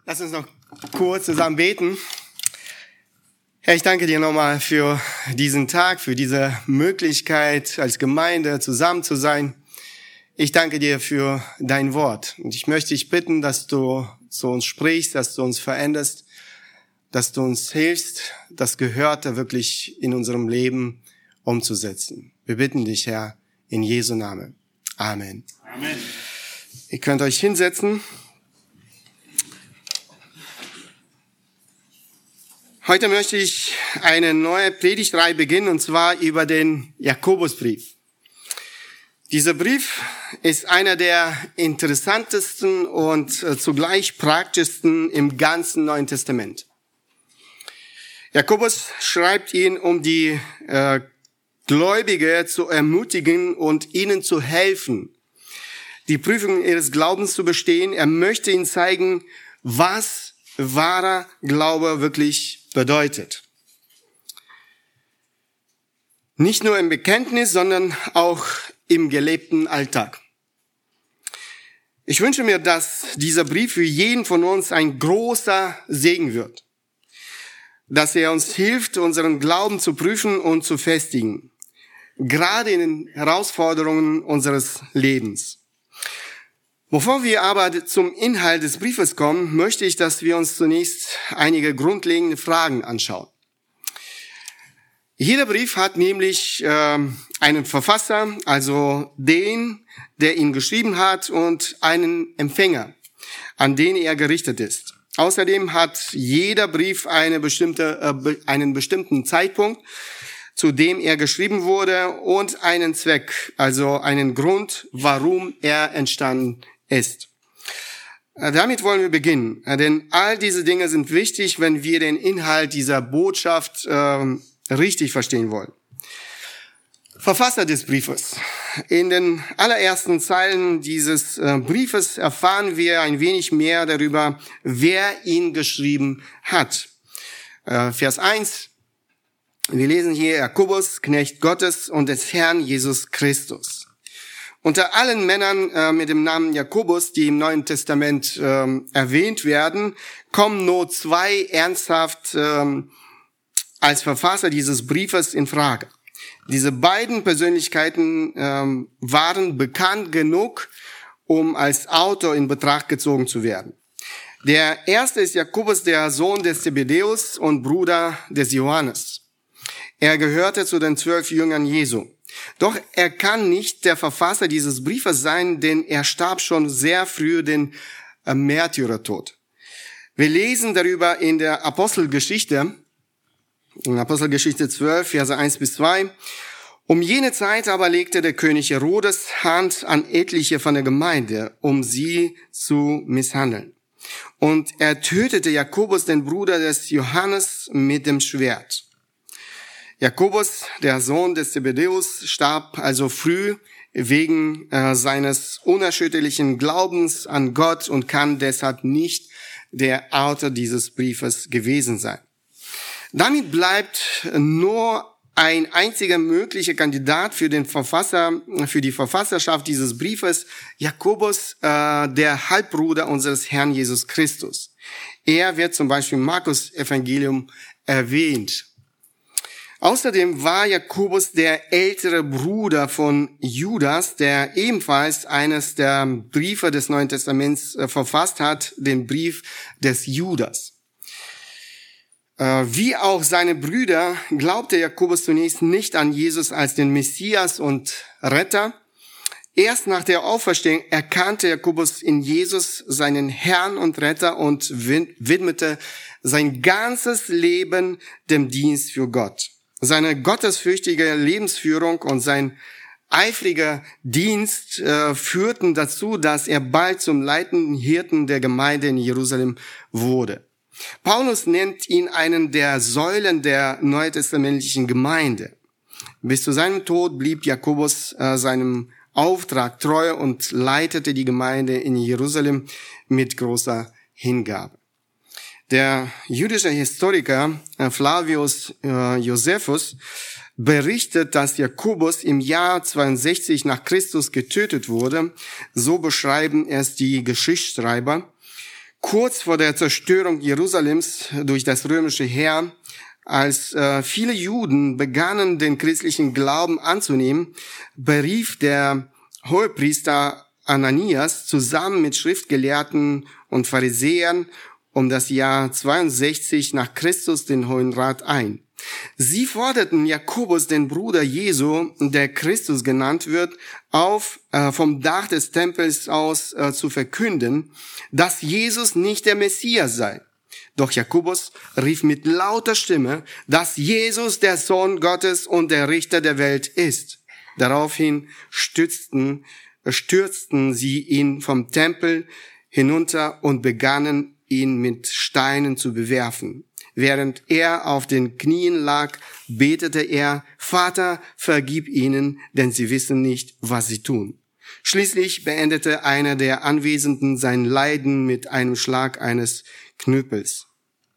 Lass uns noch kurz zusammen beten. Herr, ich danke dir nochmal für diesen Tag, für diese Möglichkeit, als Gemeinde zusammen zu sein. Ich danke dir für dein Wort. Und ich möchte dich bitten, dass du zu uns sprichst, dass du uns veränderst, dass du uns hilfst, das Gehörte wirklich in unserem Leben umzusetzen. Wir bitten dich, Herr, in Jesu Namen. Amen. Amen. Ihr könnt euch hinsetzen. Heute möchte ich eine neue Predigtreihe beginnen, und zwar über den Jakobusbrief. Dieser Brief ist einer der interessantesten und zugleich praktischsten im ganzen Neuen Testament. Jakobus schreibt ihn, um die Gläubige zu ermutigen und ihnen zu helfen, die Prüfung ihres Glaubens zu bestehen. Er möchte ihnen zeigen, was wahrer Glaube wirklich bedeutet. Nicht nur im Bekenntnis, sondern auch im gelebten Alltag. Ich wünsche mir, dass dieser Brief für jeden von uns ein großer Segen wird. Dass er uns hilft, unseren Glauben zu prüfen und zu festigen. Gerade in den Herausforderungen unseres Lebens. Bevor wir aber zum Inhalt des Briefes kommen, möchte ich, dass wir uns zunächst einige grundlegende Fragen anschauen. Jeder Brief hat nämlich einen Verfasser, also den, der ihn geschrieben hat, und einen Empfänger, an den er gerichtet ist. Außerdem hat jeder Brief einen bestimmten Zeitpunkt, zu dem er geschrieben wurde, und einen Zweck, also einen Grund, warum er entstanden ist. Damit wollen wir beginnen, denn all diese Dinge sind wichtig, wenn wir den Inhalt dieser Botschaft richtig verstehen wollen. Verfasser des Briefes. In den allerersten Zeilen dieses Briefes erfahren wir ein wenig mehr darüber, wer ihn geschrieben hat. Vers 1. Wir lesen hier: Jakobus, Knecht Gottes und des Herrn Jesus Christus. Unter allen Männern mit dem Namen Jakobus, die im Neuen Testament erwähnt werden, kommen nur zwei ernsthaft als Verfasser dieses Briefes in Frage. Diese beiden Persönlichkeiten waren bekannt genug, um als Autor in Betracht gezogen zu werden. Der erste ist Jakobus, der Sohn des Zebedäus und Bruder des Johannes. Er gehörte zu den 12 Jüngern Jesu. Doch er kann nicht der Verfasser dieses Briefes sein, denn er starb schon sehr früh den Märtyrertod. Wir lesen darüber in der Apostelgeschichte, in Apostelgeschichte 12, Verse 1 bis 2. Um jene Zeit aber legte der König Herodes Hand an etliche von der Gemeinde, um sie zu misshandeln. Und er tötete Jakobus, den Bruder des Johannes, mit dem Schwert. Jakobus, der Sohn des Zebedäus, starb also früh wegen seines unerschütterlichen Glaubens an Gott und kann deshalb nicht der Autor dieses Briefes gewesen sein. Damit bleibt nur ein einziger möglicher Kandidat für den Verfasser, für die Verfasserschaft dieses Briefes: Jakobus, der Halbbruder unseres Herrn Jesus Christus. Er wird zum Beispiel im Markus-Evangelium erwähnt. Außerdem war Jakobus der ältere Bruder von Judas, der ebenfalls eines der Briefe des Neuen Testaments verfasst hat, den Brief des Judas. Wie auch seine Brüder glaubte Jakobus zunächst nicht an Jesus als den Messias und Retter. Erst nach der Auferstehung erkannte Jakobus in Jesus seinen Herrn und Retter und widmete sein ganzes Leben dem Dienst für Gott. Seine gottesfürchtige Lebensführung und sein eifriger Dienst führten dazu, dass er bald zum leitenden Hirten der Gemeinde in Jerusalem wurde. Paulus nennt ihn einen der Säulen der neutestamentlichen Gemeinde. Bis zu seinem Tod blieb Jakobus seinem Auftrag treu und leitete die Gemeinde in Jerusalem mit großer Hingabe. Der jüdische Historiker Flavius Josephus berichtet, dass Jakobus im Jahr 62 nach Christus getötet wurde. So beschreiben es die Geschichtsschreiber. kurz vor der Zerstörung Jerusalems durch das römische Heer, als viele Juden begannen, den christlichen Glauben anzunehmen, berief der Hohepriester Ananias zusammen mit Schriftgelehrten und Pharisäern um das Jahr 62 nach Christus den Hohen Rat ein. Sie forderten Jakobus, den Bruder Jesu, der Christus genannt wird, auf, vom Dach des Tempels aus zu verkünden, dass Jesus nicht der Messias sei. Doch Jakobus rief mit lauter Stimme, dass Jesus der Sohn Gottes und der Richter der Welt ist. Daraufhin stürzten sie ihn vom Tempel hinunter und begannen, ihn mit Steinen zu bewerfen. Während er auf den Knien lag, betete er: Vater, vergib ihnen, denn sie wissen nicht, was sie tun. Schließlich beendete einer der Anwesenden sein Leiden mit einem Schlag eines Knüppels.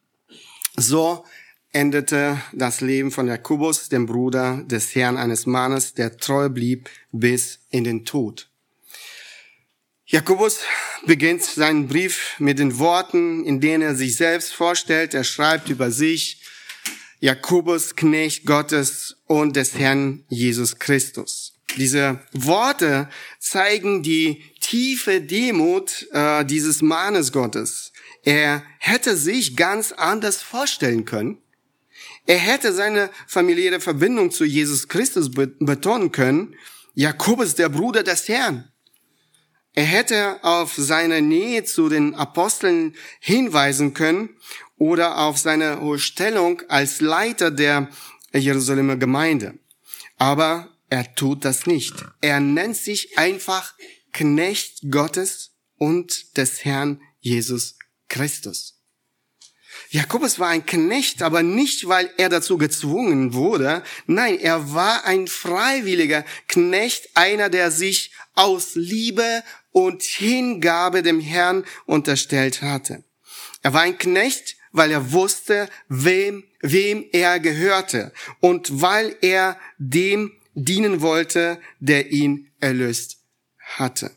So endete das Leben von Jakobus, dem Bruder des Herrn, eines Mannes, der treu blieb bis in den Tod. Jakobus beginnt seinen Brief mit den Worten, in denen er sich selbst vorstellt. Er schreibt über sich: Jakobus, Knecht Gottes und des Herrn Jesus Christus. Diese Worte zeigen die tiefe Demut dieses Mannes Gottes. Er hätte sich ganz anders vorstellen können. Er hätte seine familiäre Verbindung zu Jesus Christus betonen können. Jakobus, der Bruder des Herrn. Er hätte auf seine Nähe zu den Aposteln hinweisen können oder auf seine hohe Stellung als Leiter der Jerusalemer Gemeinde. Aber er tut das nicht. Er nennt sich einfach Knecht Gottes und des Herrn Jesus Christus. Jakobus war ein Knecht, aber nicht, weil er dazu gezwungen wurde. Nein, er war ein freiwilliger Knecht, einer, der sich aus Liebe und Hingabe dem Herrn unterstellt hatte. Er war ein Knecht, weil er wusste, wem er gehörte und weil er dem dienen wollte, der ihn erlöst hatte.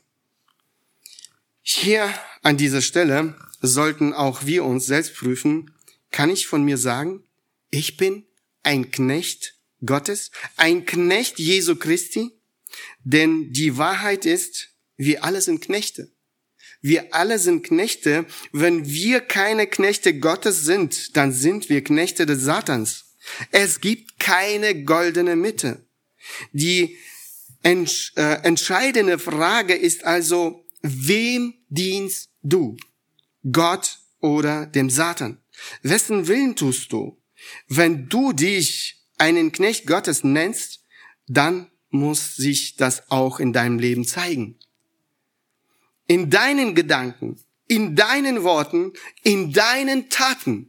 Hier an dieser Stelle sollten auch wir uns selbst prüfen: Kann ich von mir sagen, ich bin ein Knecht Gottes, ein Knecht Jesu Christi? Denn die Wahrheit ist, wir alle sind Knechte. Wir alle sind Knechte. Wenn wir keine Knechte Gottes sind, dann sind wir Knechte des Satans. Es gibt keine goldene Mitte. Die entscheidende Frage ist also: Wem dienst du? Gott oder dem Satan? Wessen Willen tust du? Wenn du dich einen Knecht Gottes nennst, dann muss sich das auch in deinem Leben zeigen. In deinen Gedanken, in deinen Worten, in deinen Taten.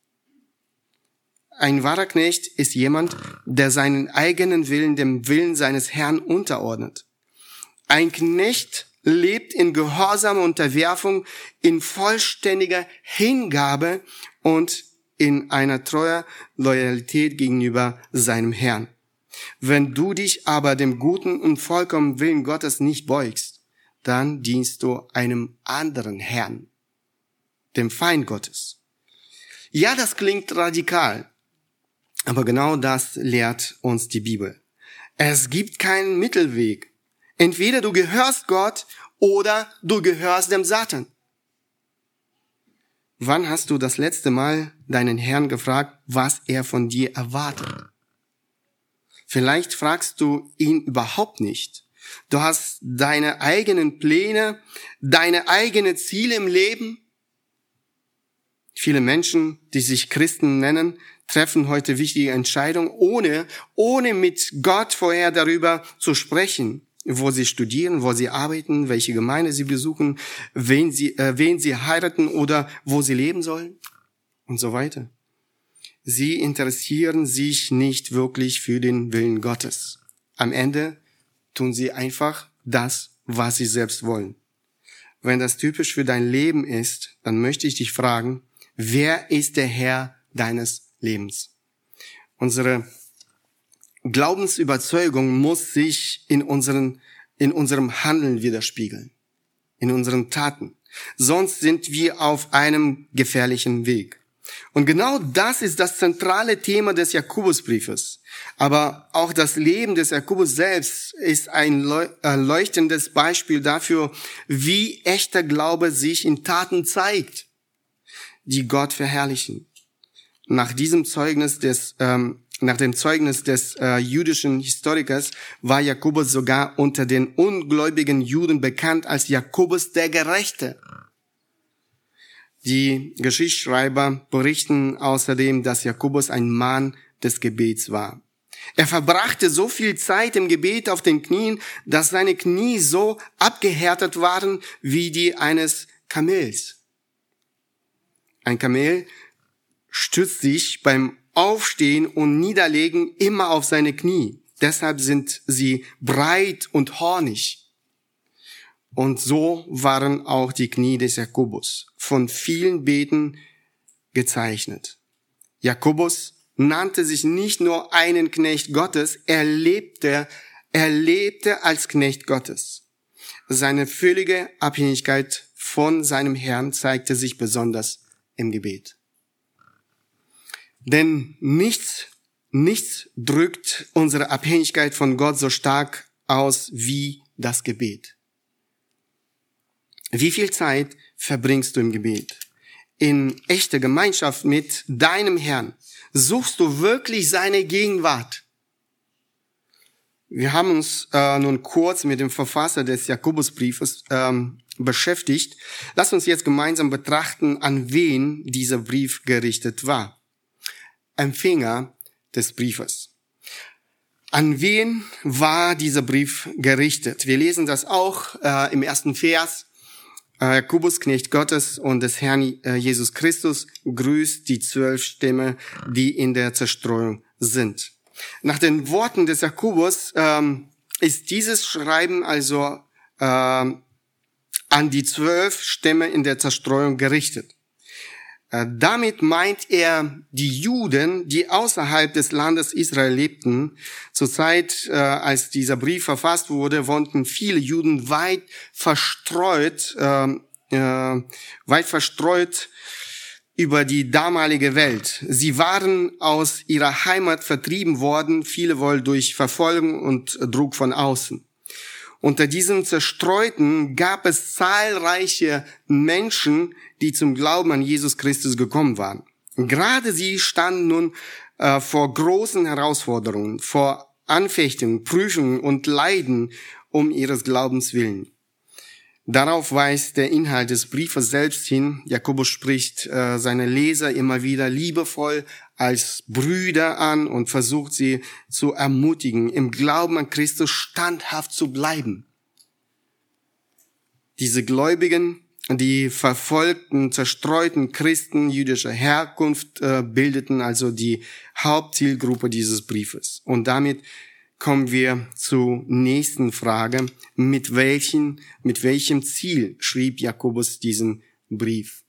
Ein wahrer Knecht ist jemand, der seinen eigenen Willen dem Willen seines Herrn unterordnet. Ein Knecht lebt in gehorsamer Unterwerfung, in vollständiger Hingabe und in einer treuer Loyalität gegenüber seinem Herrn. Wenn du dich aber dem guten und vollkommenen Willen Gottes nicht beugst, dann dienst du einem anderen Herrn, dem Feind Gottes. Ja, das klingt radikal, aber genau das lehrt uns die Bibel. Es gibt keinen Mittelweg. Entweder du gehörst Gott oder du gehörst dem Satan. Wann hast du das letzte Mal deinen Herrn gefragt, was er von dir erwartet? Vielleicht fragst du ihn überhaupt nicht. Du hast deine eigenen Pläne, deine eigenen Ziele im Leben. Viele Menschen, die sich Christen nennen, treffen heute wichtige Entscheidungen, ohne mit Gott vorher darüber zu sprechen, wo sie studieren, wo sie arbeiten, welche Gemeinde sie besuchen, wen sie heiraten oder wo sie leben sollen und so weiter. Sie interessieren sich nicht wirklich für den Willen Gottes. Am Ende tun sie einfach das, was sie selbst wollen. Wenn das typisch für dein Leben ist, dann möchte ich dich fragen: Wer ist der Herr deines Lebens? Unsere Glaubensüberzeugung muss sich in unserem Handeln widerspiegeln, in unseren Taten. Sonst sind wir auf einem gefährlichen Weg. Und genau das ist das zentrale Thema des Jakobusbriefes. Aber auch das Leben des Jakobus selbst ist ein leuchtendes Beispiel dafür, wie echter Glaube sich in Taten zeigt, die Gott verherrlichen. Nach dem Zeugnis des jüdischen Historikers war Jakobus sogar unter den ungläubigen Juden bekannt als Jakobus der Gerechte. Die Geschichtsschreiber berichten außerdem, dass Jakobus ein Mann des Gebets war. Er verbrachte so viel Zeit im Gebet auf den Knien, dass seine Knie so abgehärtet waren wie die eines Kamels. Ein Kamel stützt sich beim Aufstehen und Niederlegen immer auf seine Knie. Deshalb sind sie breit und hornig. Und so waren auch die Knie des Jakobus von vielen Beten gezeichnet. Jakobus nannte sich nicht nur einen Knecht Gottes, er lebte als Knecht Gottes. Seine völlige Abhängigkeit von seinem Herrn zeigte sich besonders im Gebet. Denn nichts drückt unsere Abhängigkeit von Gott so stark aus wie das Gebet. Wie viel Zeit verbringst du im Gebet? In echter Gemeinschaft mit deinem Herrn. Suchst du wirklich seine Gegenwart? Wir haben uns nun kurz mit dem Verfasser des Jakobusbriefes beschäftigt. Lass uns jetzt gemeinsam betrachten, an wen dieser Brief gerichtet war. Empfänger des Briefes. An wen war dieser Brief gerichtet? Wir lesen das auch im ersten Vers. Jakobus, Knecht Gottes und des Herrn Jesus Christus, grüßt die 12 Stämme, die in der Zerstreuung sind. Nach den Worten des Jakobus ist dieses Schreiben also an die 12 Stämme in der Zerstreuung gerichtet. Damit meint er die Juden, die außerhalb des Landes Israel lebten. Zur Zeit, als dieser Brief verfasst wurde, wohnten viele Juden weit verstreut über die damalige Welt. Sie waren aus ihrer Heimat vertrieben worden, viele wohl durch Verfolgung und Druck von außen. Unter diesen Zerstreuten gab es zahlreiche Menschen, die zum Glauben an Jesus Christus gekommen waren. Gerade sie standen nun vor großen Herausforderungen, vor Anfechtungen, Prüfungen und Leiden um ihres Glaubens willen. Darauf weist der Inhalt des Briefes selbst hin. Jakobus spricht seine Leser immer wieder liebevoll als Brüder an und versucht sie zu ermutigen, im Glauben an Christus standhaft zu bleiben. Diese Gläubigen, die verfolgten, zerstreuten Christen jüdischer Herkunft bildeten also die Hauptzielgruppe dieses Briefes. Und damit kommen wir zur nächsten Frage. Mit welchem Ziel schrieb Jakobus diesen Brief?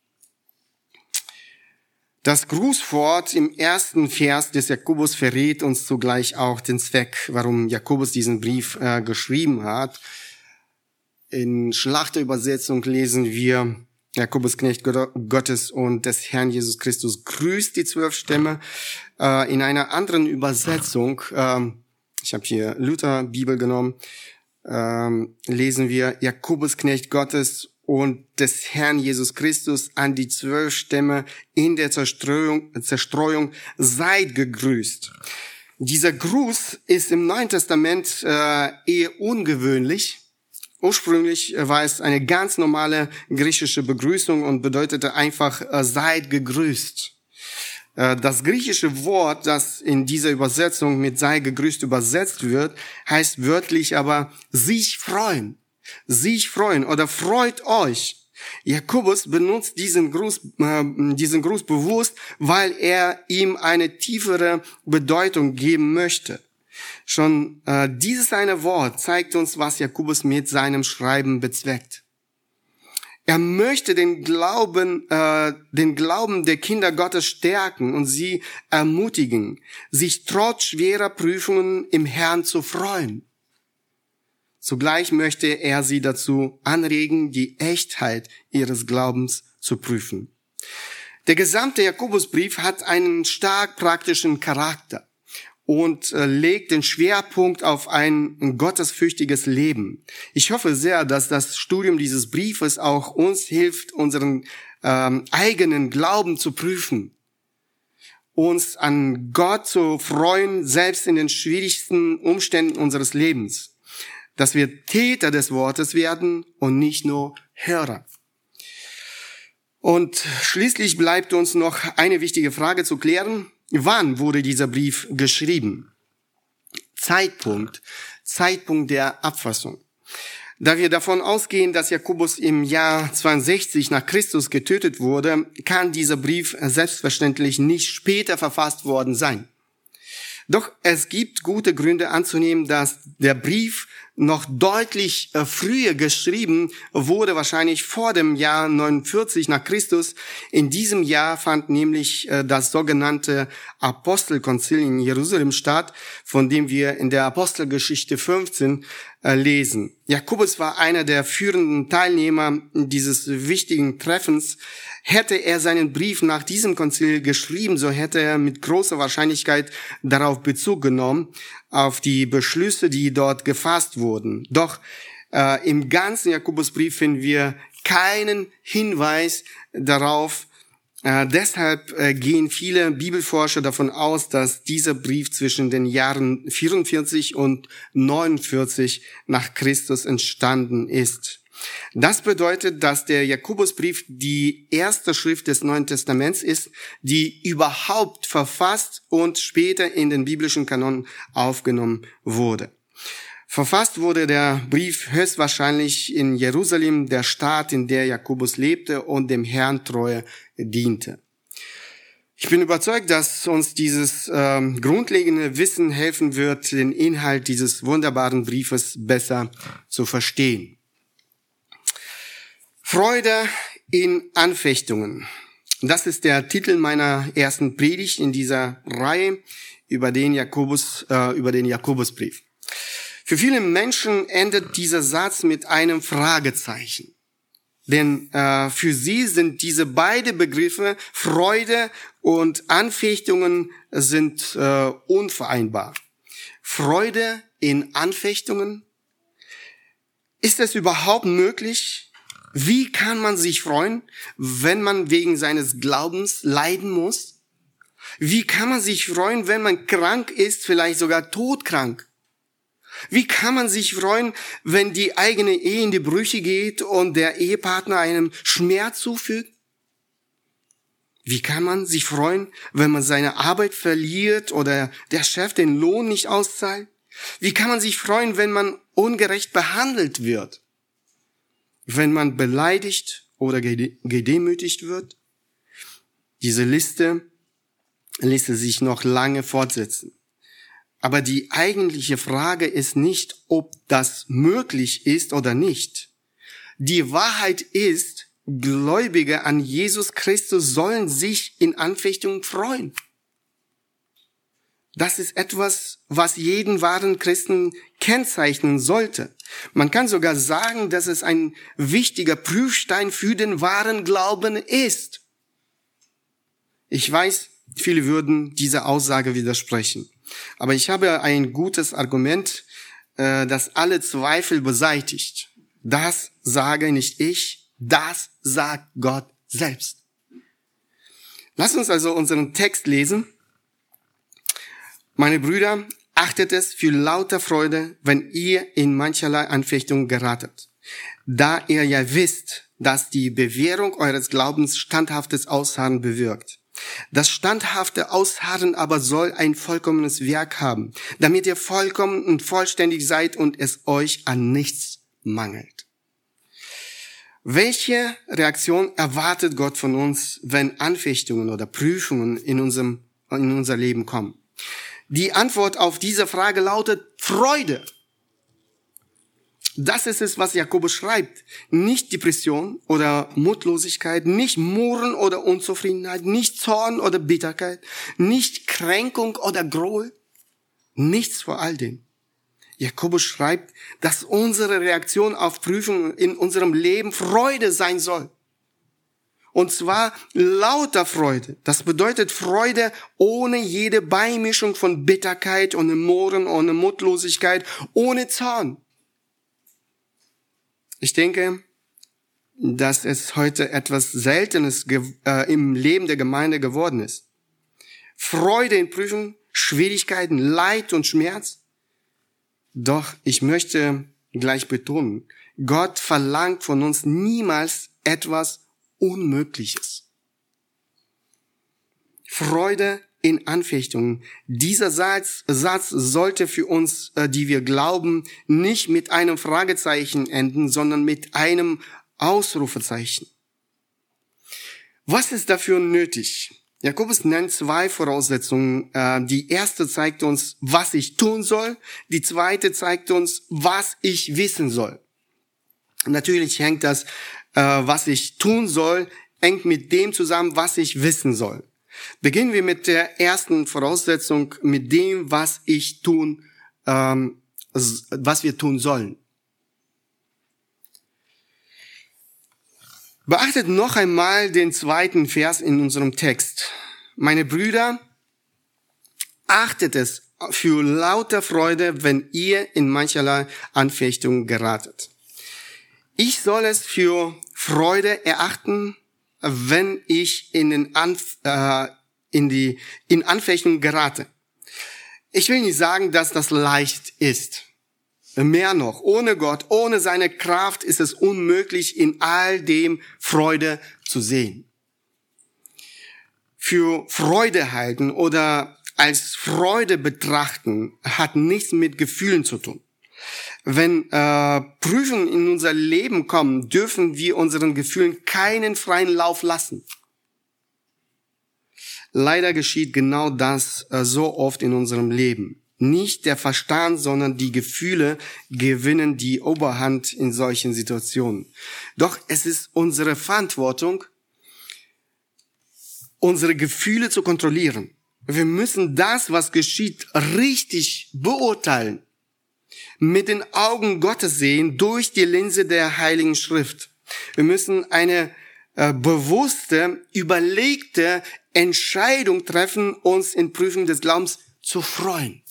Das Grußwort im ersten Vers des Jakobus verrät uns zugleich auch den Zweck, warum Jakobus diesen Brief geschrieben hat. In Schlachterübersetzung lesen wir, Jakobus, Knecht Gottes und des Herrn Jesus Christus, grüßt die 12 Stämme. In einer anderen Übersetzung, ich habe hier Luther Bibel genommen, lesen wir Jakobus, Knecht Gottes und des Herrn Jesus Christus an die 12 Stämme in der Zerstreuung, seid gegrüßt. Dieser Gruß ist im Neuen Testament eher ungewöhnlich. Ursprünglich war es eine ganz normale griechische Begrüßung und bedeutete einfach seid gegrüßt. Das griechische Wort, das in dieser Übersetzung mit sei gegrüßt übersetzt wird, heißt wörtlich aber sich freuen oder freut euch. Jakobus benutzt diesen Gruß bewusst, weil er ihm eine tiefere Bedeutung geben möchte. Schon dieses eine Wort zeigt uns, was Jakobus mit seinem Schreiben bezweckt. Er möchte den Glauben der Kinder Gottes stärken und sie ermutigen, sich trotz schwerer Prüfungen im Herrn zu freuen. Zugleich möchte er sie dazu anregen, die Echtheit ihres Glaubens zu prüfen. Der gesamte Jakobusbrief hat einen stark praktischen Charakter und legt den Schwerpunkt auf ein gottesfürchtiges Leben. Ich hoffe sehr, dass das Studium dieses Briefes auch uns hilft, unseren eigenen Glauben zu prüfen, uns an Gott zu freuen, selbst in den schwierigsten Umständen unseres Lebens, dass wir Täter des Wortes werden und nicht nur Hörer. Und schließlich bleibt uns noch eine wichtige Frage zu klären. Wann wurde dieser Brief geschrieben? Zeitpunkt der Abfassung. Da wir davon ausgehen, dass Jakobus im Jahr 62 nach Christus getötet wurde, kann dieser Brief selbstverständlich nicht später verfasst worden sein. Doch es gibt gute Gründe anzunehmen, dass der Brief noch deutlich früher geschrieben wurde, wahrscheinlich vor dem Jahr 49 nach Christus. In diesem Jahr fand nämlich das sogenannte Apostelkonzil in Jerusalem statt, von dem wir in der Apostelgeschichte 15 lesen. Jakobus war einer der führenden Teilnehmer dieses wichtigen Treffens. Hätte er seinen Brief nach diesem Konzil geschrieben, so hätte er mit großer Wahrscheinlichkeit darauf Bezug genommen, auf die Beschlüsse, die dort gefasst wurden. Doch im ganzen Jakobusbrief finden wir keinen Hinweis darauf. Deshalb gehen viele Bibelforscher davon aus, dass dieser Brief zwischen den Jahren 44 und 49 nach Christus entstanden ist. Das bedeutet, dass der Jakobusbrief die erste Schrift des Neuen Testaments ist, die überhaupt verfasst und später in den biblischen Kanon aufgenommen wurde. Verfasst wurde der Brief höchstwahrscheinlich in Jerusalem, der Stadt, in der Jakobus lebte und dem Herrn treu diente. Ich bin überzeugt, dass uns dieses grundlegende Wissen helfen wird, den Inhalt dieses wunderbaren Briefes besser zu verstehen. Freude in Anfechtungen. Das ist der Titel meiner ersten Predigt in dieser Reihe über den Jakobusbrief. Für viele Menschen endet dieser Satz mit einem Fragezeichen. Denn für sie sind diese beiden Begriffe Freude und Anfechtungen sind unvereinbar. Freude in Anfechtungen? Ist es überhaupt möglich? Wie kann man sich freuen, wenn man wegen seines Glaubens leiden muss? Wie kann man sich freuen, wenn man krank ist, vielleicht sogar todkrank? Wie kann man sich freuen, wenn die eigene Ehe in die Brüche geht und der Ehepartner einem Schmerz zufügt? Wie kann man sich freuen, wenn man seine Arbeit verliert oder der Chef den Lohn nicht auszahlt? Wie kann man sich freuen, wenn man ungerecht behandelt wird? Wenn man beleidigt oder gedemütigt wird? Diese Liste ließe sich noch lange fortsetzen. Aber die eigentliche Frage ist nicht, ob das möglich ist oder nicht. Die Wahrheit ist, Gläubige an Jesus Christus sollen sich in Anfechtungen freuen. Das ist etwas, was jeden wahren Christen kennzeichnen sollte. Man kann sogar sagen, dass es ein wichtiger Prüfstein für den wahren Glauben ist. Ich weiß, viele würden dieser Aussage widersprechen. Aber ich habe ein gutes Argument, das alle Zweifel beseitigt. Das sage nicht ich, das sagt Gott selbst. Lass uns also unseren Text lesen. Meine Brüder, achtet es für lauter Freude, wenn ihr in mancherlei Anfechtung geratet, da ihr ja wisst, dass die Bewährung eures Glaubens standhaftes Ausharren bewirkt. Das standhafte Ausharren aber soll ein vollkommenes Werk haben, damit ihr vollkommen und vollständig seid und es euch an nichts mangelt. Welche Reaktion erwartet Gott von uns, wenn Anfechtungen oder Prüfungen in unser Leben kommen? Die Antwort auf diese Frage lautet Freude. Das ist es, was Jakobus schreibt. Nicht Depression oder Mutlosigkeit, nicht Murren oder Unzufriedenheit, nicht Zorn oder Bitterkeit, nicht Kränkung oder Groll. Nichts vor all dem. Jakobus schreibt, dass unsere Reaktion auf Prüfungen in unserem Leben Freude sein soll. Und zwar lauter Freude. Das bedeutet Freude ohne jede Beimischung von Bitterkeit, ohne Murren, ohne Mutlosigkeit, ohne Zorn. Ich denke, dass es heute etwas Seltenes im Leben der Gemeinde geworden ist. Freude in Prüfungen, Schwierigkeiten, Leid und Schmerz. Doch ich möchte gleich betonen, Gott verlangt von uns niemals etwas Unmögliches. Freude in Anfechtungen. Dieser Satz sollte für uns, die wir glauben, nicht mit einem Fragezeichen enden, sondern mit einem Ausrufezeichen. Was ist dafür nötig? Jakobus nennt 2 Voraussetzungen. Die erste zeigt uns, was ich tun soll. Die zweite zeigt uns, was ich wissen soll. Natürlich hängt das, was ich tun soll, hängt mit dem zusammen, was ich wissen soll. Beginnen wir mit der ersten Voraussetzung, mit dem, was wir tun sollen. Beachtet noch einmal den 2. Vers in unserem Text. Meine Brüder, achtet es für lauter Freude, wenn ihr in mancherlei Anfechtung geratet. Ich soll es für Freude erachten, wenn ich in Anfechtung gerate. Ich will nicht sagen, dass das leicht ist. Mehr noch, ohne Gott, ohne seine Kraft ist es unmöglich, in all dem Freude zu sehen. Für Freude halten oder als Freude betrachten hat nichts mit Gefühlen zu tun. Wenn Prüfungen in unser Leben kommen, dürfen wir unseren Gefühlen keinen freien Lauf lassen. Leider geschieht genau das so oft in unserem Leben. Nicht der Verstand, sondern die Gefühle gewinnen die Oberhand in solchen Situationen. Doch es ist unsere Verantwortung, unsere Gefühle zu kontrollieren. Wir müssen das, was geschieht, richtig beurteilen. Mit den Augen Gottes sehen, durch die Linse der Heiligen Schrift. Wir müssen eine bewusste, überlegte Entscheidung treffen, uns in Prüfung des Glaubens zu freuen.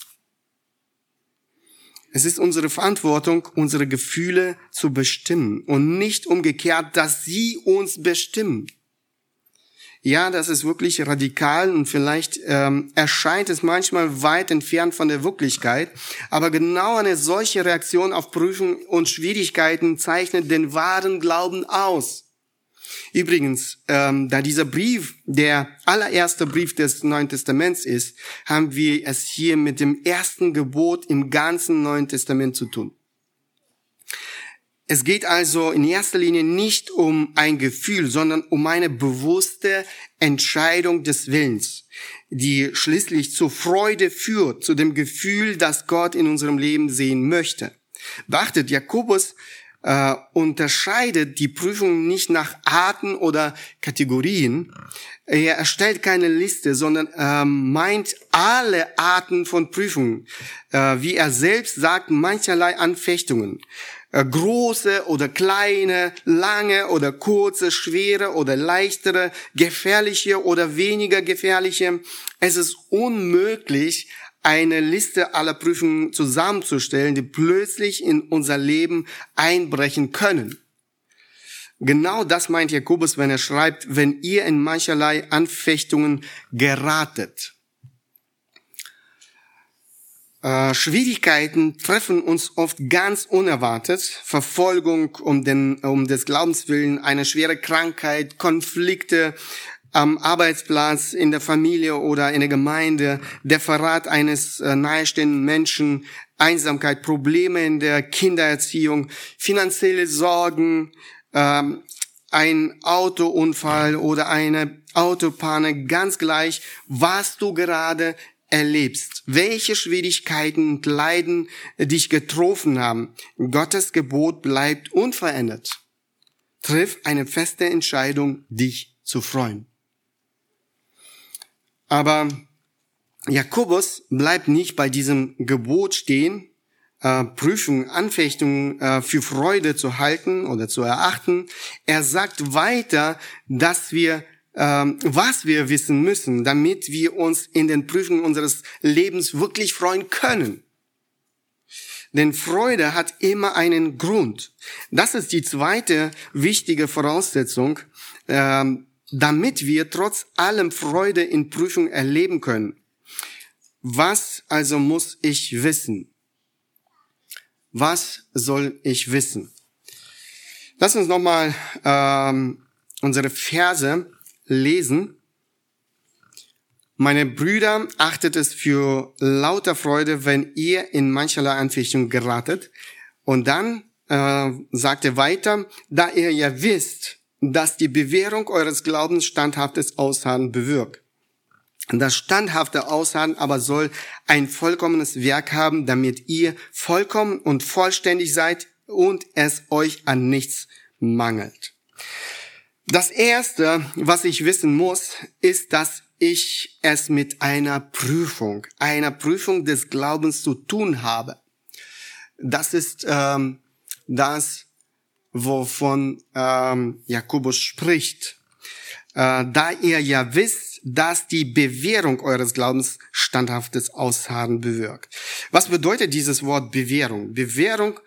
Es ist unsere Verantwortung, unsere Gefühle zu bestimmen und nicht umgekehrt, dass sie uns bestimmen. Ja, das ist wirklich radikal und vielleicht erscheint es manchmal weit entfernt von der Wirklichkeit, aber genau eine solche Reaktion auf Prüfungen und Schwierigkeiten zeichnet den wahren Glauben aus. Übrigens, da dieser Brief der allererste Brief des Neuen Testaments ist, haben wir es hier mit dem ersten Gebot im ganzen Neuen Testament zu tun. Es geht also in erster Linie nicht um ein Gefühl, sondern um eine bewusste Entscheidung des Willens, die schließlich zur Freude führt, zu dem Gefühl, das Gott in unserem Leben sehen möchte. Beachtet, Jakobus unterscheidet die Prüfung nicht nach Arten oder Kategorien. Er erstellt keine Liste, sondern meint alle Arten von Prüfungen. Wie er selbst sagt, mancherlei Anfechtungen. Große oder kleine, lange oder kurze, schwere oder leichtere, gefährliche oder weniger gefährliche. Es ist unmöglich, eine Liste aller Prüfungen zusammenzustellen, die plötzlich in unser Leben einbrechen können. Genau das meint Jakobus, wenn er schreibt, wenn ihr in mancherlei Anfechtungen geratet. Schwierigkeiten treffen uns oft ganz unerwartet. Verfolgung um des Glaubens willen, eine schwere Krankheit, Konflikte am Arbeitsplatz, in der Familie oder in der Gemeinde, der Verrat eines nahestehenden Menschen, Einsamkeit, Probleme in der Kindererziehung, finanzielle Sorgen, ein Autounfall oder eine Autopanne, ganz gleich, was du gerade erlebst, welche Schwierigkeiten und Leiden dich getroffen haben. Gottes Gebot bleibt unverändert. Triff eine feste Entscheidung, dich zu freuen. Aber Jakobus bleibt nicht bei diesem Gebot stehen, Prüfungen, Anfechtungen für Freude zu halten oder zu erachten. Er sagt weiter, dass wir was wir wissen müssen, damit wir uns in den Prüfungen unseres Lebens wirklich freuen können. Denn Freude hat immer einen Grund. Das ist die zweite wichtige Voraussetzung, damit wir trotz allem Freude in Prüfungen erleben können. Was also muss ich wissen? Was soll ich wissen? Lass uns nochmal unsere Verse lesen. Meine Brüder, achtet es für lauter Freude, wenn ihr in mancherlei Anfechtung geratet. Und dann sagt er weiter, da ihr ja wisst, dass die Bewährung eures Glaubens standhaftes Ausharren bewirkt. Das standhafte Ausharren aber soll ein vollkommenes Werk haben, damit ihr vollkommen und vollständig seid und es euch an nichts mangelt. Das Erste, was ich wissen muss, ist, dass ich es mit einer Prüfung des Glaubens zu tun habe. Das ist das, wovon Jakobus spricht. Da ihr ja wisst, dass die Bewährung eures Glaubens standhaftes Ausharren bewirkt. Was bedeutet dieses Wort Bewährung? Bewährung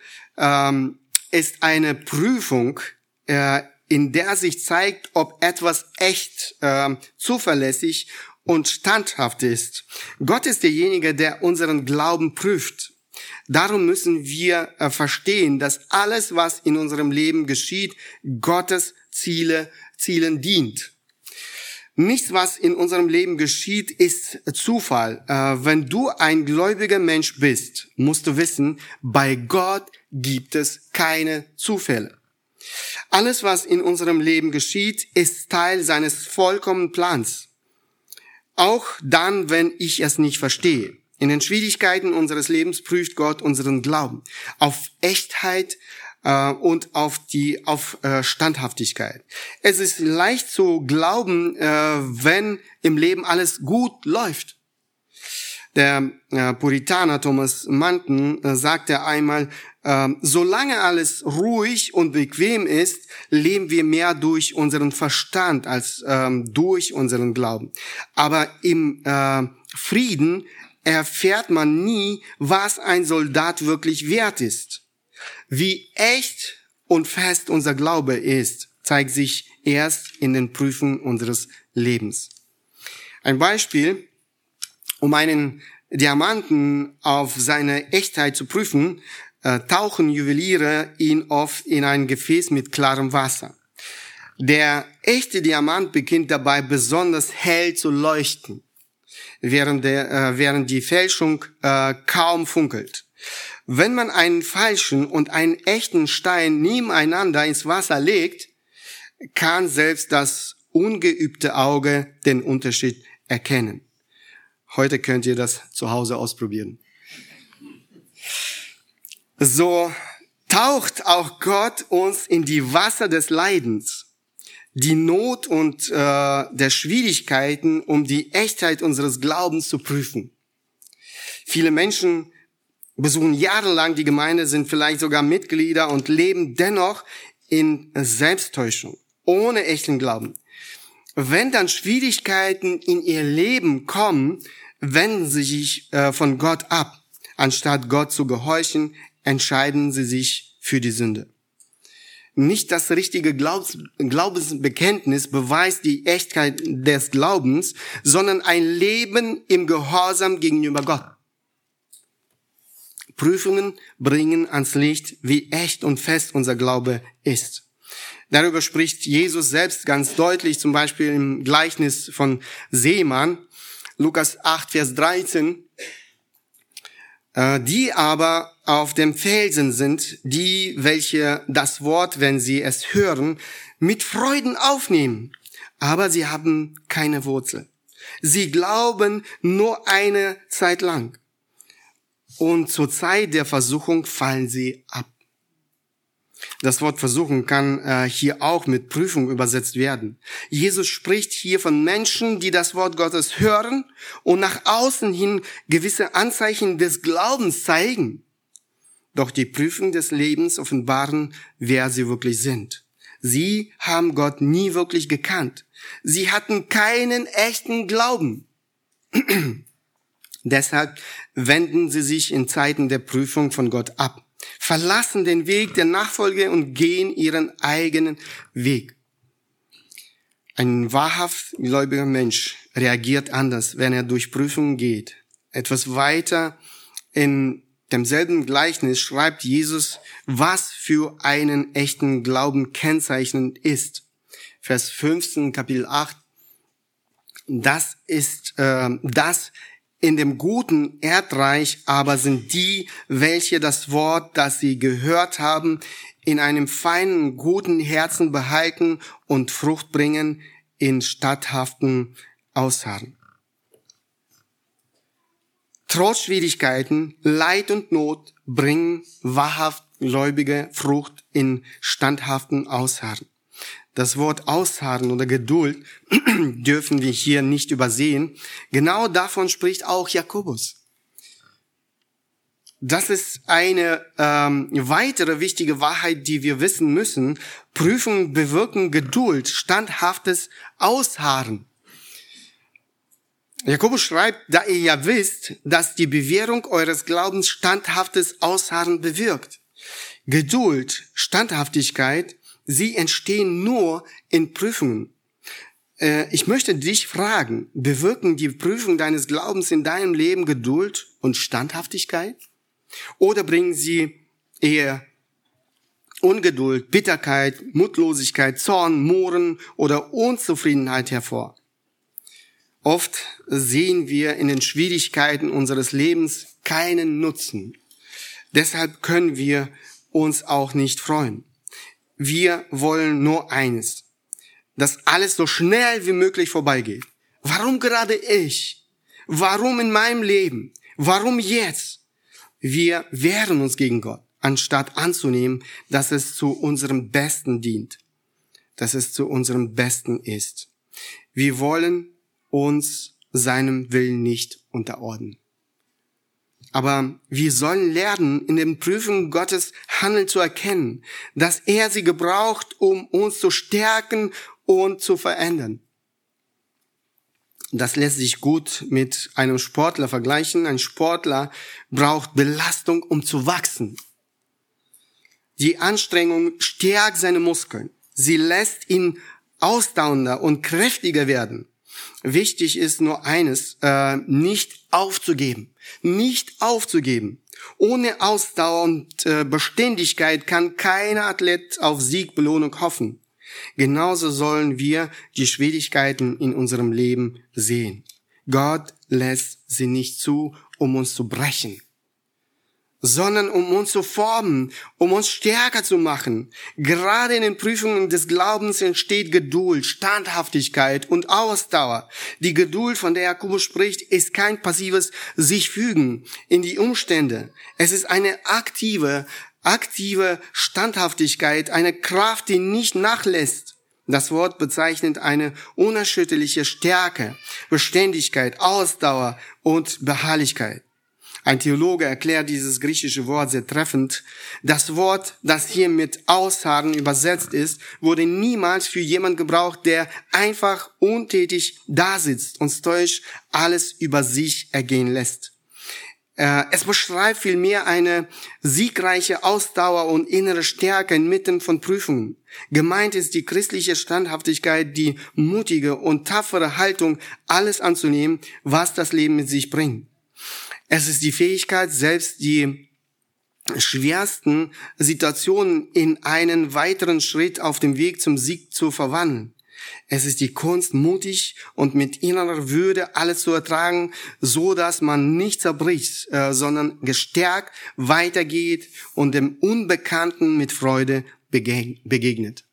ist eine Prüfung, in der sich zeigt, ob etwas echt, zuverlässig und standhaft ist. Gott ist derjenige, der unseren Glauben prüft. Darum müssen wir verstehen, dass alles, was in unserem Leben geschieht, Gottes Zielen dient. Nichts, was in unserem Leben geschieht, ist Zufall. Wenn du ein gläubiger Mensch bist, musst du wissen, bei Gott gibt es keine Zufälle. Alles, was in unserem Leben geschieht, ist Teil seines vollkommenen Plans. Auch dann, wenn ich es nicht verstehe. In den Schwierigkeiten unseres Lebens prüft Gott unseren Glauben auf Echtheit und auf Standhaftigkeit. Es ist leicht zu glauben, wenn im Leben alles gut läuft. Der Puritaner Thomas Manton sagte einmal, solange alles ruhig und bequem ist, leben wir mehr durch unseren Verstand als durch unseren Glauben. Aber im Frieden erfährt man nie, was ein Soldat wirklich wert ist. Wie echt und fest unser Glaube ist, zeigt sich erst in den Prüfungen unseres Lebens. Ein Beispiel: Um einen Diamanten auf seine Echtheit zu prüfen, tauchen Juweliere ihn oft in ein Gefäß mit klarem Wasser. Der echte Diamant beginnt dabei besonders hell zu leuchten, während die Fälschung kaum funkelt. Wenn man einen falschen und einen echten Stein nebeneinander ins Wasser legt, kann selbst das ungeübte Auge den Unterschied erkennen. Heute könnt ihr das zu Hause ausprobieren. So taucht auch Gott uns in die Wasser des Leidens, die Not und der Schwierigkeiten, um die Echtheit unseres Glaubens zu prüfen. Viele Menschen besuchen jahrelang die Gemeinde, sind vielleicht sogar Mitglieder und leben dennoch in Selbsttäuschung, ohne echten Glauben. Wenn dann Schwierigkeiten in ihr Leben kommen, wenden sie sich von Gott ab. Anstatt Gott zu gehorchen, entscheiden sie sich für die Sünde. Nicht das richtige Glaubensbekenntnis beweist die Echtheit des Glaubens, sondern ein Leben im Gehorsam gegenüber Gott. Prüfungen bringen ans Licht, wie echt und fest unser Glaube ist. Darüber spricht Jesus selbst ganz deutlich, zum Beispiel im Gleichnis von Seemann, Lukas 8, Vers 13. Die aber auf dem Felsen sind, die, welche das Wort, wenn sie es hören, mit Freuden aufnehmen. Aber sie haben keine Wurzel. Sie glauben nur eine Zeit lang. Und zur Zeit der Versuchung fallen sie ab. Das Wort Versuchung kann hier auch mit Prüfung übersetzt werden. Jesus spricht hier von Menschen, die das Wort Gottes hören und nach außen hin gewisse Anzeichen des Glaubens zeigen. Doch die Prüfungen des Lebens offenbaren, wer sie wirklich sind. Sie haben Gott nie wirklich gekannt. Sie hatten keinen echten Glauben. Deshalb wenden sie sich in Zeiten der Prüfung von Gott ab, verlassen den Weg der Nachfolge und gehen ihren eigenen Weg. Ein wahrhaft gläubiger Mensch reagiert anders, wenn er durch Prüfungen geht. Etwas weiter in demselben Gleichnis schreibt Jesus, was für einen echten Glauben kennzeichnend ist. Vers 15, Kapitel 8. Das ist das in dem guten Erdreich aber sind die, welche das Wort, das sie gehört haben, in einem feinen, guten Herzen behalten und Frucht bringen in statthaften Ausharren. Trotz Schwierigkeiten, Leid und Not bringen wahrhaft Gläubige Frucht in standhaften Ausharren. Das Wort Ausharren oder Geduld dürfen wir hier nicht übersehen. Genau davon spricht auch Jakobus. Das ist eine weitere wichtige Wahrheit, die wir wissen müssen. Prüfungen bewirken Geduld, standhaftes Ausharren. Jakobus schreibt, da ihr ja wisst, dass die Bewährung eures Glaubens standhaftes Ausharren bewirkt. Geduld, Standhaftigkeit, sie entstehen nur in Prüfungen. Ich möchte dich fragen, bewirken die Prüfungen deines Glaubens in deinem Leben Geduld und Standhaftigkeit? Oder bringen sie eher Ungeduld, Bitterkeit, Mutlosigkeit, Zorn, Murren oder Unzufriedenheit hervor? Oft sehen wir in den Schwierigkeiten unseres Lebens keinen Nutzen. Deshalb können wir uns auch nicht freuen. Wir wollen nur eines, dass alles so schnell wie möglich vorbeigeht. Warum gerade ich? Warum in meinem Leben? Warum jetzt? Wir wehren uns gegen Gott, anstatt anzunehmen, dass es zu unserem Besten dient, dass es zu unserem Besten ist. Wir wollen uns seinem Willen nicht unterordnen. Aber wir sollen lernen, in den Prüfungen Gottes Handeln zu erkennen, dass er sie gebraucht, um uns zu stärken und zu verändern. Das lässt sich gut mit einem Sportler vergleichen. Ein Sportler braucht Belastung, um zu wachsen. Die Anstrengung stärkt seine Muskeln. Sie lässt ihn ausdauernder und kräftiger werden. Wichtig ist nur eines, nicht aufzugeben. Nicht aufzugeben. Ohne Ausdauer und Beständigkeit kann kein Athlet auf Siegbelohnung hoffen. Genauso sollen wir die Schwierigkeiten in unserem Leben sehen. Gott lässt sie nicht zu, um uns zu brechen, sondern um uns zu formen, um uns stärker zu machen. Gerade in den Prüfungen des Glaubens entsteht Geduld, Standhaftigkeit und Ausdauer. Die Geduld, von der Jakobus spricht, ist kein passives sich fügen in die Umstände. Es ist eine aktive Standhaftigkeit, eine Kraft, die nicht nachlässt. Das Wort bezeichnet eine unerschütterliche Stärke, Beständigkeit, Ausdauer und Beharrlichkeit. Ein Theologe erklärt dieses griechische Wort sehr treffend. Das Wort, das hier mit Ausharren übersetzt ist, wurde niemals für jemanden gebraucht, der einfach untätig dasitzt und stoisch alles über sich ergehen lässt. Es beschreibt vielmehr eine siegreiche Ausdauer und innere Stärke inmitten von Prüfungen. Gemeint ist die christliche Standhaftigkeit, die mutige und tapfere Haltung, alles anzunehmen, was das Leben mit sich bringt. Es ist die Fähigkeit, selbst die schwersten Situationen in einen weiteren Schritt auf dem Weg zum Sieg zu verwandeln. Es ist die Kunst, mutig und mit innerer Würde alles zu ertragen, so dass man nicht zerbricht, sondern gestärkt weitergeht und dem Unbekannten mit Freude begegnet.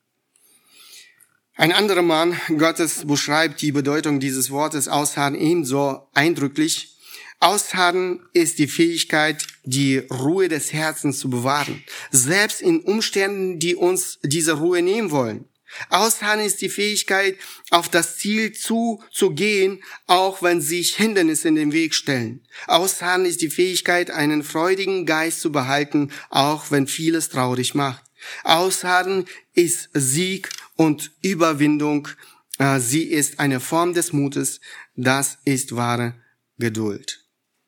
Ein anderer Mann Gottes beschreibt die Bedeutung dieses Wortes Ausharren ebenso eindrücklich. Ausharren ist die Fähigkeit, die Ruhe des Herzens zu bewahren, selbst in Umständen, die uns diese Ruhe nehmen wollen. Ausharren ist die Fähigkeit, auf das Ziel zuzugehen, auch wenn sich Hindernisse in den Weg stellen. Ausharren ist die Fähigkeit, einen freudigen Geist zu behalten, auch wenn vieles traurig macht. Ausharren ist Sieg und Überwindung. Sie ist eine Form des Mutes. Das ist wahre Geduld.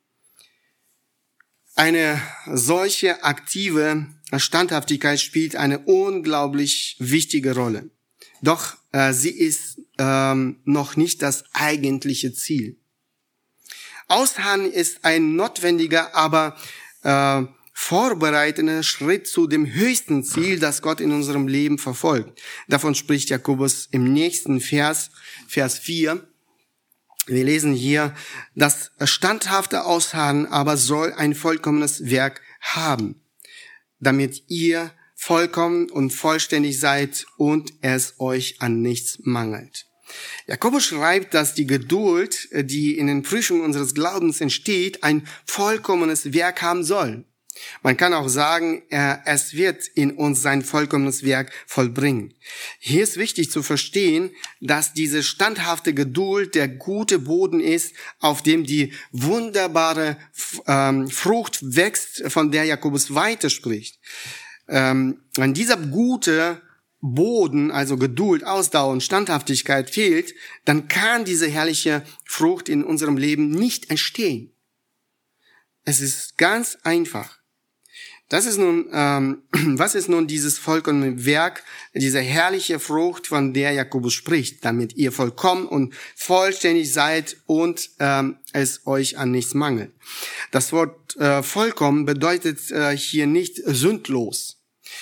Eine solche aktive Standhaftigkeit spielt eine unglaublich wichtige Rolle. Doch sie ist noch nicht das eigentliche Ziel. Ausharren ist ein notwendiger, aber vorbereitender Schritt zu dem höchsten Ziel, das Gott in unserem Leben verfolgt. Davon spricht Jakobus im nächsten Vers 4. Wir lesen hier, das standhafte Ausharren aber soll ein vollkommenes Werk haben, damit ihr vollkommen und vollständig seid und es euch an nichts mangelt. Jakobus schreibt, dass die Geduld, die in den Prüfungen unseres Glaubens entsteht, ein vollkommenes Werk haben soll. Man kann auch sagen, es wird in uns sein vollkommenes Werk vollbringen. Hier ist wichtig zu verstehen, dass diese standhafte Geduld der gute Boden ist, auf dem die wunderbare Frucht wächst, von der Jakobus weiter spricht. Wenn dieser gute Boden, also Geduld, Ausdauer und Standhaftigkeit fehlt, dann kann diese herrliche Frucht in unserem Leben nicht entstehen. Es ist ganz einfach. Was ist nun dieses vollkommene Werk, diese herrliche Frucht, von der Jakobus spricht, damit ihr vollkommen und vollständig seid und es euch an nichts mangelt? Das Wort vollkommen bedeutet hier nicht sündlos.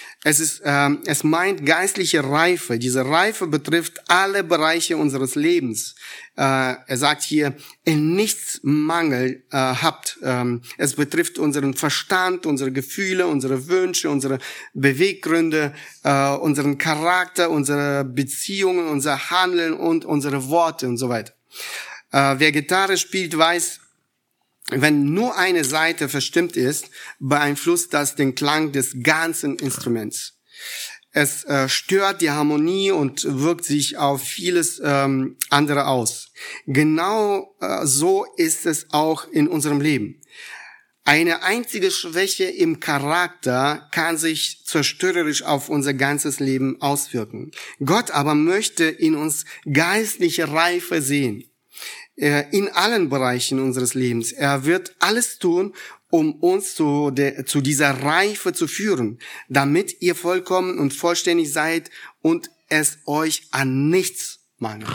Es meint geistliche Reife. Diese Reife betrifft alle Bereiche unseres Lebens. Er sagt hier, in nichts Mangel habt. Es betrifft unseren Verstand, unsere Gefühle, unsere Wünsche, unsere Beweggründe, unseren Charakter, unsere Beziehungen, unser Handeln und unsere Worte und so weiter. Wer Gitarre spielt, weiß, wenn nur eine Seite verstimmt ist, beeinflusst das den Klang des ganzen Instruments. Es stört die Harmonie und wirkt sich auf vieles andere aus. Genau so ist es auch in unserem Leben. Eine einzige Schwäche im Charakter kann sich zerstörerisch auf unser ganzes Leben auswirken. Gott aber möchte in uns geistliche Reife sehen. In allen Bereichen unseres Lebens. Er wird alles tun, um uns zu dieser Reife zu führen, damit ihr vollkommen und vollständig seid und es euch an nichts mangelt.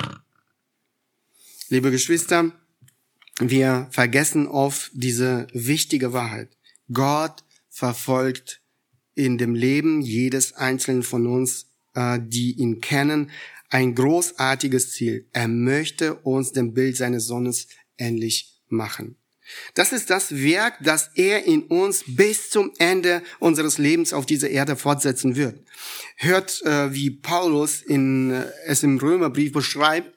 Liebe Geschwister, wir vergessen oft diese wichtige Wahrheit. Gott verfolgt in dem Leben jedes Einzelnen von uns, die ihn kennen, ein großartiges Ziel. Er möchte uns dem Bild seines Sohnes ähnlich machen. Das ist das Werk, das er in uns bis zum Ende unseres Lebens auf dieser Erde fortsetzen wird. Hört, wie Paulus es im Römerbrief beschreibt.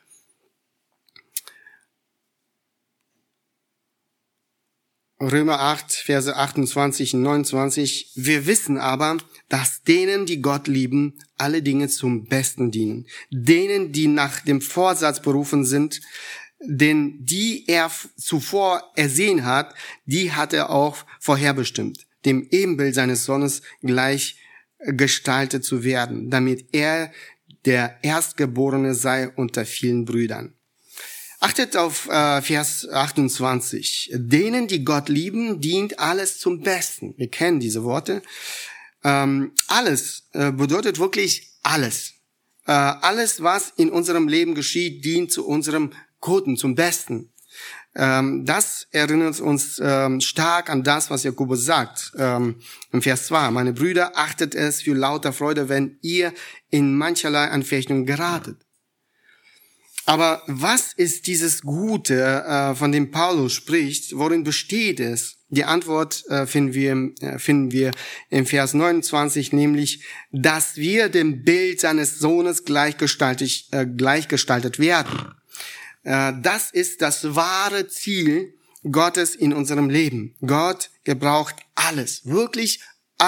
Römer 8, Verse 28 und 29. Wir wissen aber, dass denen, die Gott lieben, alle Dinge zum Besten dienen. Denen, die nach dem Vorsatz berufen sind, denn die er zuvor ersehen hat, die hat er auch vorherbestimmt, dem Ebenbild seines Sohnes gleich gestaltet zu werden, damit er der Erstgeborene sei unter vielen Brüdern. Achtet auf Vers 28. Denen, die Gott lieben, dient alles zum Besten. Wir kennen diese Worte. Alles bedeutet wirklich alles. Alles, was in unserem Leben geschieht, dient zu unserem Guten, zum Besten. Das erinnert uns stark an das, was Jakobus sagt. Im Vers 2. Meine Brüder, achtet es für lauter Freude, wenn ihr in mancherlei Anfechtungen geratet. Aber was ist dieses Gute, von dem Paulus spricht? Worin besteht es? Die Antwort finden wir im Vers 29, nämlich, dass wir dem Bild seines Sohnes gleichgestaltet werden. Das ist das wahre Ziel Gottes in unserem Leben. Gott gebraucht alles, wirklich alles,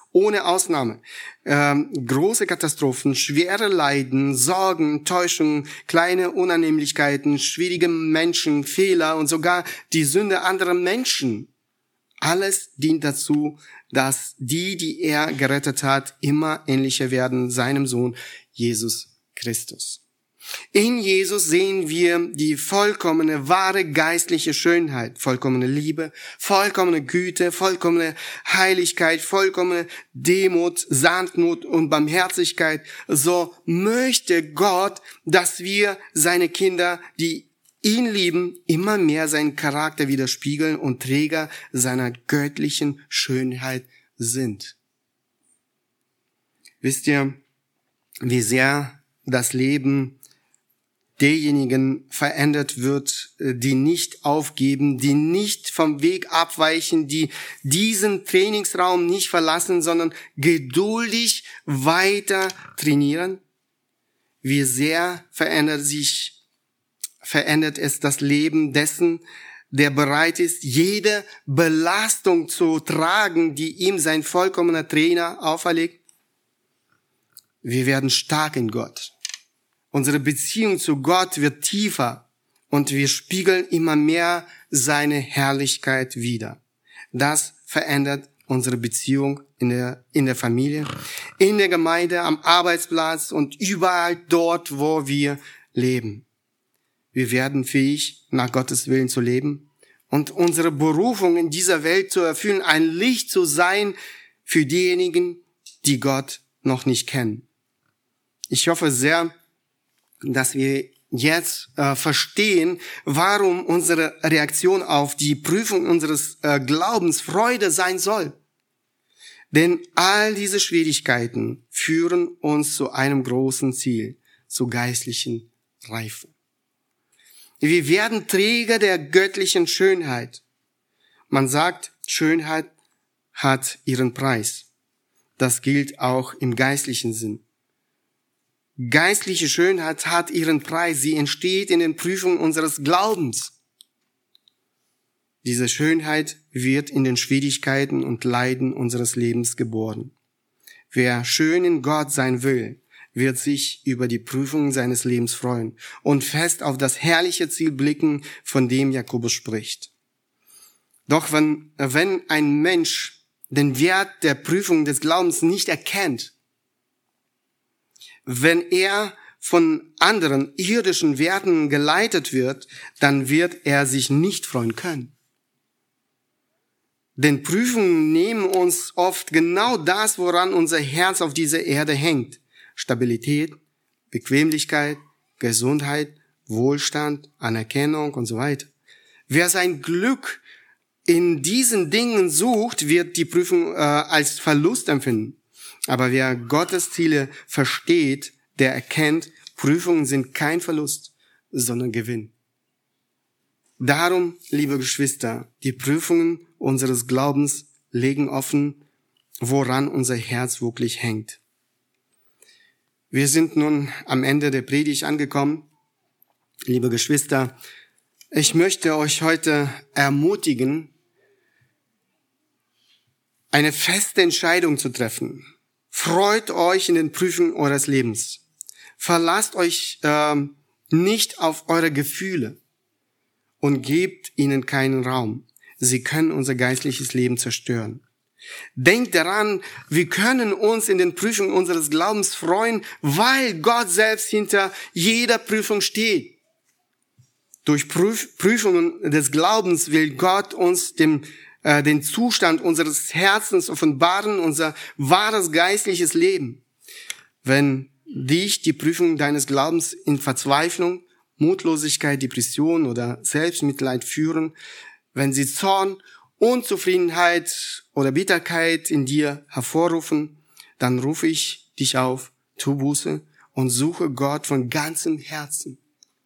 ohne Ausnahme. Große Katastrophen, schwere Leiden, Sorgen, Täuschungen, kleine Unannehmlichkeiten, schwierige Menschen, Fehler und sogar die Sünde anderer Menschen. Alles dient dazu, dass die er gerettet hat, immer ähnlicher werden seinem Sohn Jesus Christus. In Jesus sehen wir die vollkommene, wahre geistliche Schönheit, vollkommene Liebe, vollkommene Güte, vollkommene Heiligkeit, vollkommene Demut, Sanftmut und Barmherzigkeit. So möchte Gott, dass wir seine Kinder, die ihn lieben, immer mehr seinen Charakter widerspiegeln und Träger seiner göttlichen Schönheit sind. Wisst ihr, wie sehr das Leben derjenigen verändert wird, die nicht aufgeben, die nicht vom Weg abweichen, die diesen Trainingsraum nicht verlassen, sondern geduldig weiter trainieren? Wie sehr verändert es das Leben dessen, der bereit ist, jede Belastung zu tragen, die ihm sein vollkommener Trainer auferlegt? Wir werden stark in Gott. Unsere Beziehung zu Gott wird tiefer und wir spiegeln immer mehr seine Herrlichkeit wider. Das verändert unsere Beziehung in der Familie, in der Gemeinde, am Arbeitsplatz und überall dort, wo wir leben. Wir werden fähig, nach Gottes Willen zu leben und unsere Berufung in dieser Welt zu erfüllen, ein Licht zu sein für diejenigen, die Gott noch nicht kennen. Ich hoffe sehr, dass wir jetzt verstehen, warum unsere Reaktion auf die Prüfung unseres Glaubens Freude sein soll. Denn all diese Schwierigkeiten führen uns zu einem großen Ziel, zu geistlichen Reife. Wir werden Träger der göttlichen Schönheit. Man sagt, Schönheit hat ihren Preis. Das gilt auch im geistlichen Sinn. Geistliche Schönheit hat ihren Preis. Sie entsteht in den Prüfungen unseres Glaubens. Diese Schönheit wird in den Schwierigkeiten und Leiden unseres Lebens geboren. Wer schön in Gott sein will, wird sich über die Prüfungen seines Lebens freuen und fest auf das herrliche Ziel blicken, von dem Jakobus spricht. Doch wenn ein Mensch den Wert der Prüfung des Glaubens nicht erkennt, wenn er von anderen irdischen Werten geleitet wird, dann wird er sich nicht freuen können. Denn Prüfungen nehmen uns oft genau das, woran unser Herz auf dieser Erde hängt. Stabilität, Bequemlichkeit, Gesundheit, Wohlstand, Anerkennung und so weiter. Wer sein Glück in diesen Dingen sucht, wird die Prüfung als Verlust empfinden. Aber wer Gottes Ziele versteht, der erkennt, Prüfungen sind kein Verlust, sondern Gewinn. Darum, liebe Geschwister, die Prüfungen unseres Glaubens legen offen, woran unser Herz wirklich hängt. Wir sind nun am Ende der Predigt angekommen. Liebe Geschwister, ich möchte euch heute ermutigen, eine feste Entscheidung zu treffen. Freut euch in den Prüfungen eures Lebens. Verlasst euch nicht auf eure Gefühle und gebt ihnen keinen Raum. Sie können unser geistliches Leben zerstören. Denkt daran, wir können uns in den Prüfungen unseres Glaubens freuen, weil Gott selbst hinter jeder Prüfung steht. Durch Prüfungen des Glaubens will Gott uns den Zustand unseres Herzens offenbaren, unser wahres geistliches Leben. Wenn dich die Prüfungen deines Glaubens in Verzweiflung, Mutlosigkeit, Depression oder Selbstmitleid führen, wenn sie Zorn, Unzufriedenheit oder Bitterkeit in dir hervorrufen, dann rufe ich dich auf, tu Buße und suche Gott von ganzem Herzen.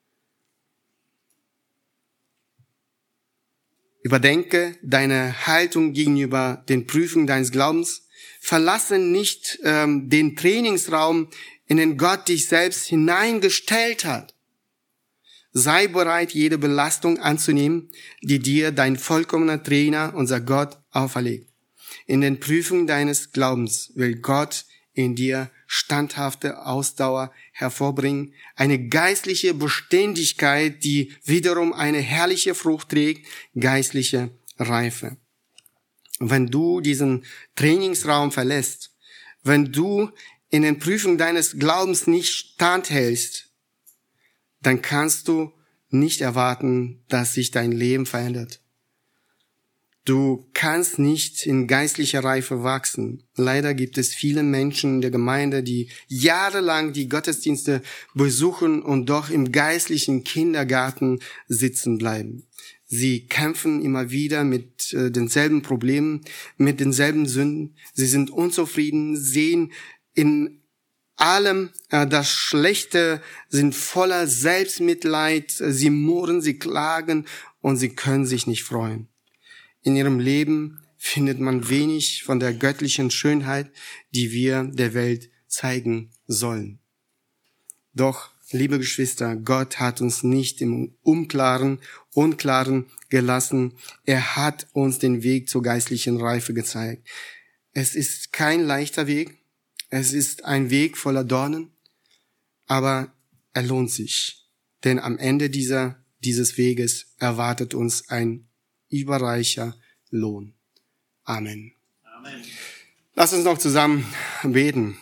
Überdenke deine Haltung gegenüber den Prüfungen deines Glaubens. Verlasse nicht den Trainingsraum, in den Gott dich selbst hineingestellt hat. Sei bereit, jede Belastung anzunehmen, die dir dein vollkommener Trainer, unser Gott, auferlegt. In den Prüfungen deines Glaubens will Gott in dir standhafte Ausdauer hervorbringen, eine geistliche Beständigkeit, die wiederum eine herrliche Frucht trägt, geistliche Reife. Wenn du diesen Trainingsraum verlässt, wenn du in den Prüfungen deines Glaubens nicht standhältst, dann kannst du nicht erwarten, dass sich dein Leben verändert. Du kannst nicht in geistlicher Reife wachsen. Leider gibt es viele Menschen in der Gemeinde, die jahrelang die Gottesdienste besuchen und doch im geistlichen Kindergarten sitzen bleiben. Sie kämpfen immer wieder mit denselben Problemen, mit denselben Sünden. Sie sind unzufrieden, sehen in allem das Schlechte, sind voller Selbstmitleid. Sie murren, sie klagen und sie können sich nicht freuen. In ihrem Leben findet man wenig von der göttlichen Schönheit, die wir der Welt zeigen sollen. Doch, liebe Geschwister, Gott hat uns nicht im Unklaren gelassen. Er hat uns den Weg zur geistlichen Reife gezeigt. Es ist kein leichter Weg. Es ist ein Weg voller Dornen. Aber er lohnt sich. Denn am Ende dieses Weges erwartet uns ein überreicher Lohn. Amen. Amen. Lass uns noch zusammen beten.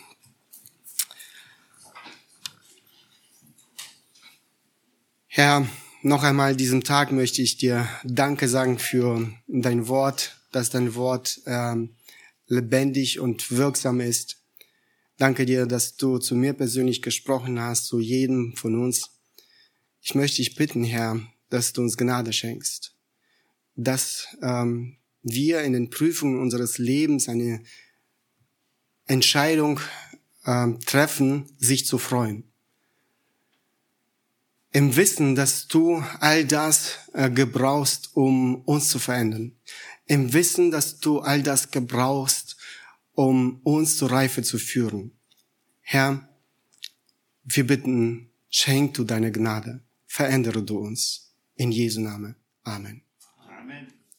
Herr, noch einmal diesen Tag möchte ich dir Danke sagen für dein Wort, dass dein Wort lebendig und wirksam ist. Danke dir, dass du zu mir persönlich gesprochen hast, zu jedem von uns. Ich möchte dich bitten, Herr, dass du uns Gnade schenkst, dass wir in den Prüfungen unseres Lebens eine Entscheidung treffen, sich zu freuen. Im Wissen, dass du all das gebrauchst, um uns zu verändern. Im Wissen, dass du all das gebrauchst, um uns zur Reife zu führen. Herr, wir bitten, schenk du deine Gnade, verändere du uns. In Jesu Namen. Amen. Amen.